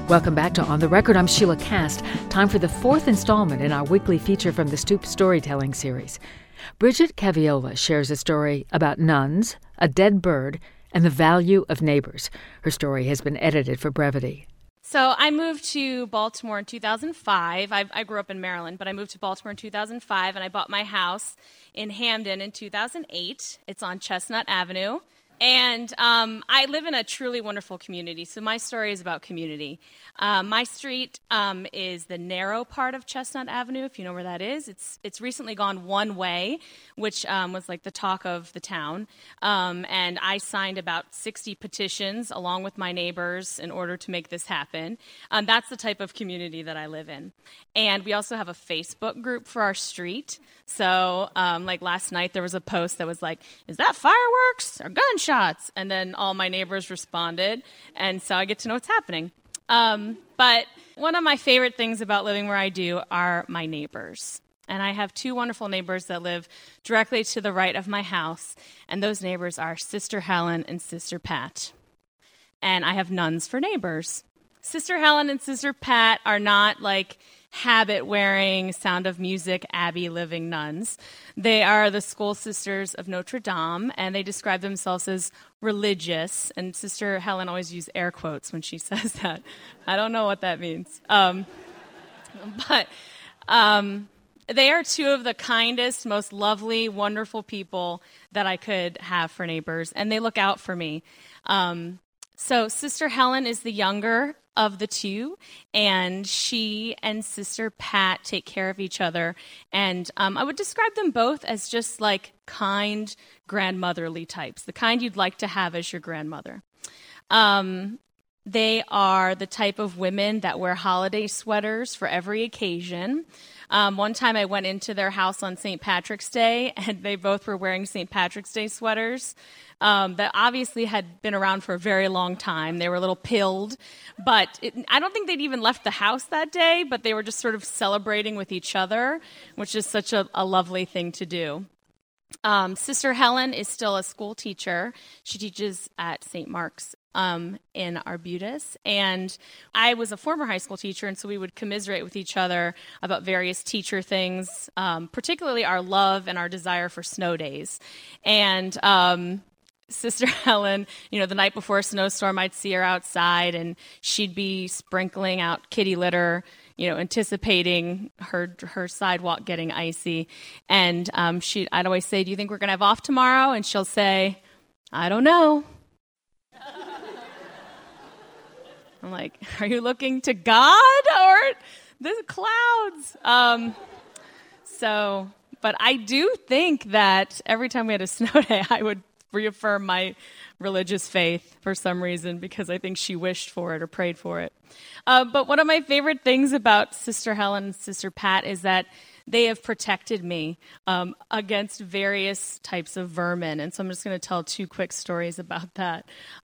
Welcome back to On the Record. I'm Sheila Cast. Time for the fourth installment in our weekly feature from the Stoop Storytelling series. Bridget Caviola shares a story about nuns, a dead bird, and the value of neighbors. Her story has been edited for brevity. So I moved to Baltimore in 2005. I grew up in Maryland, but I moved to Baltimore in 2005, and I bought my house in Hamden in 2008. It's on Chestnut Avenue. And I live in a truly wonderful community, so my story is about community. My street is the narrow part of Chestnut Avenue, if you know where that is. It's recently gone one way, which was like the talk of the town. And I signed about 60 petitions along with my neighbors in order to make this happen. That's the type of community that I live in. And we also have a Facebook group for our street. So like last night there was a post that was like, is that fireworks or gunshots? And then all my neighbors responded, and so I get to know what's happening. But one of my favorite things about living where I do are my neighbors. And I have two wonderful neighbors that live directly to the right of my house, and those neighbors are Sister Helen and Sister Pat. And I have nuns for neighbors. Sister Helen and Sister Pat are not like habit-wearing, Sound of Music, Abbey-living nuns. They are the school sisters of Notre Dame, and they describe themselves as religious. And Sister Helen always uses air quotes when she says that. I don't know what that means. But they are two of the kindest, most lovely, wonderful people that I could have for neighbors, and they look out for me. So Sister Helen is the younger of the two, and she and Sister Pat take care of each other. And I would describe them both as just like kind, grandmotherly types, the kind you'd like to have as your grandmother. They are the type of women that wear holiday sweaters for every occasion. One time I went into their house on St. Patrick's Day, and they both were wearing St. Patrick's Day sweaters that obviously had been around for a very long time. They were a little pilled, but I don't think they'd even left the house that day, but they were just sort of celebrating with each other, which is such a lovely thing to do. Sister Helen is still a school teacher. She teaches at St. Mark's in Arbutus, and I was a former high school teacher, and so we would commiserate with each other about various teacher things, particularly our love and our desire for snow days. And Sister Helen, the night before a snowstorm, I'd see her outside, and she'd be sprinkling out kitty litter, anticipating her sidewalk getting icy. And I'd always say, do you think we're going to have off tomorrow? And she'll say, I don't know. I'm like, are you looking to God or the clouds? But I do think that every time we had a snow day, I would reaffirm my religious faith for some reason because I think she wished for it or prayed for it. But one of my favorite things about Sister Helen and Sister Pat is that they have protected me against various types of vermin. And so I'm just going to tell two quick stories about that.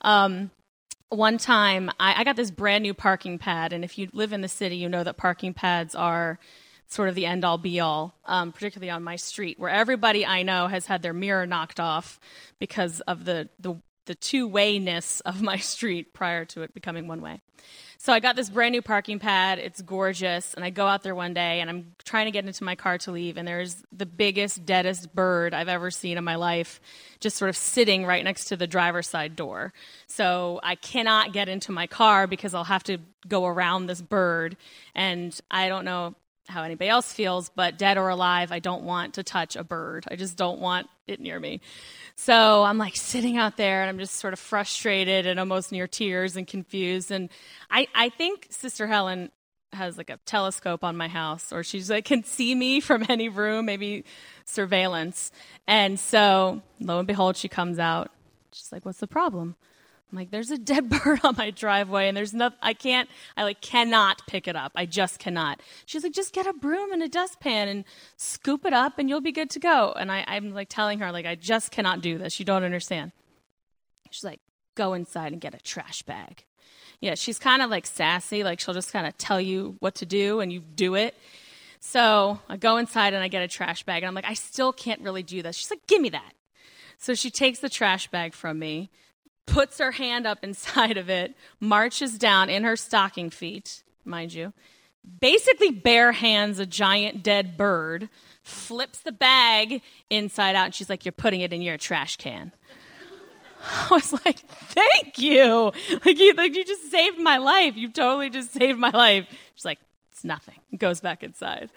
One time, I got this brand new parking pad, and if you live in the city, you know that parking pads are sort of the end-all, be-all, particularly on my street, where everybody I know has had their mirror knocked off because of the two-wayness of my street prior to it becoming one-way. So I got this brand new parking pad. It's gorgeous, and I go out there one day, and I'm trying to get into my car to leave, and there's the biggest, deadest bird I've ever seen in my life just sort of sitting right next to the driver's side door. So I cannot get into my car because I'll have to go around this bird, and I don't know how anybody else feels, but dead or alive, I don't want to touch a bird. I just don't want it near me. So I'm like sitting out there, and I'm just sort of frustrated and almost near tears and confused. And I think Sister Helen has like a telescope on my house, or she's like can see me from any room, maybe surveillance. And so lo and behold, she comes out. She's like, "What's the problem?" I'm like, "There's a dead bird on my driveway, and there's nothing. I cannot pick it up. I just cannot." She's like, "Just get a broom and a dustpan and scoop it up, and you'll be good to go." And I'm like telling her, like, I just cannot do this. You don't understand. She's like, "Go inside and get a trash bag." Yeah, she's kind of like sassy. Like she'll just kind of tell you what to do, and you do it. So I go inside and I get a trash bag, and I'm like, I still can't really do this. She's like, "Give me that." So she takes the trash bag from me. puts her hand up inside of it, marches down in her stocking feet, mind you, basically bare hands a giant dead bird, flips the bag inside out, and she's like, "You're putting it in your trash can." I was like, "Thank you. You just saved my life. You totally just saved my life." She's like, "It's nothing." Goes back inside.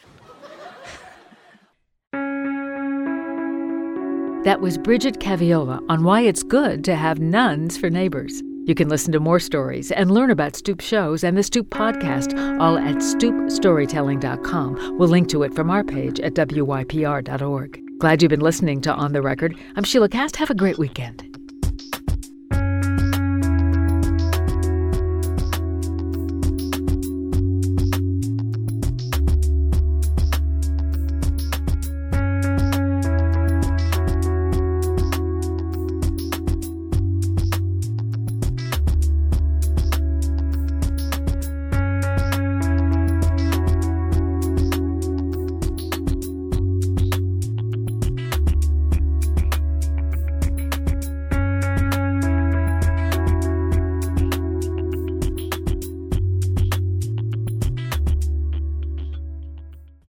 That was Bridget Caviola on why it's good to have nuns for neighbors. You can listen to more stories and learn about Stoop shows and the Stoop podcast, all at stoopstorytelling.com. We'll link to it from our page at wypr.org. Glad you've been listening to On the Record. I'm Sheila Cast. Have a great weekend.